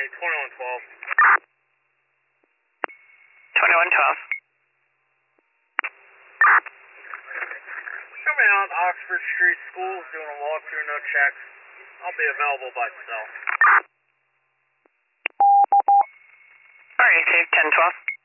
2112. 2112. Coming out Oxford Street School, doing a walkthrough, no checks. I'll be available by cell. Alright, Dave, 1012.